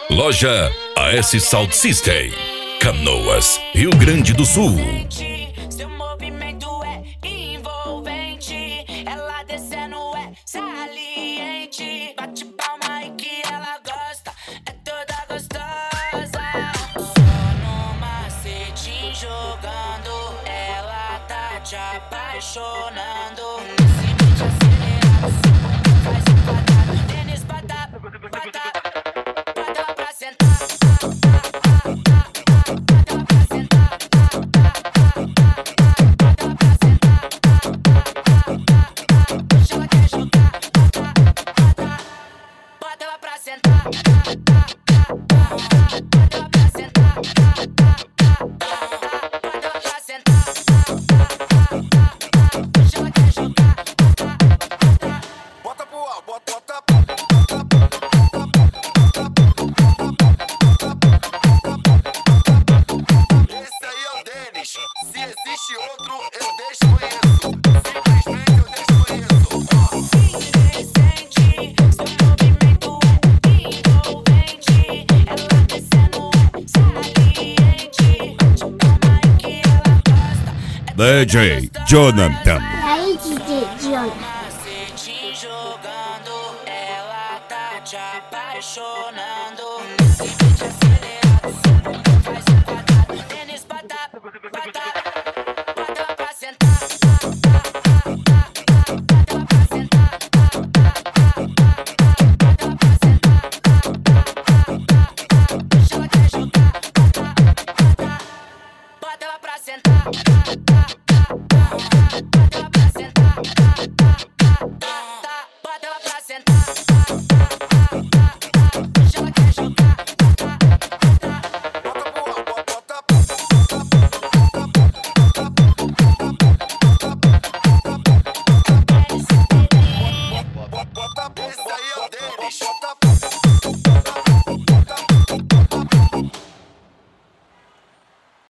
Loja AS Sound System, Canoas, Rio Grande do Sul. Seu movimento é envolvente, ela descendo é saliente. Bate palma aí que ela gosta, é toda gostosa. Só no macete jogando, ela tá te apaixonando. Nesse beat acelerado, faz um quadrado. Tênis bota ela pra sentar. Bota ela pra sentar. Bota pro ar, bota. Esse aí é o Denis. Se existe outro, eu desconheço. Simplesmente eu desconheço. Indecente, seu movimento é envolvente, ela descendo é saliente. Bate palma aí que ela gosta, é DJ Jonathan. Aí, DJ Jonathan. macete jogando, ela tá te apaixonando. Nesse beat acelerado.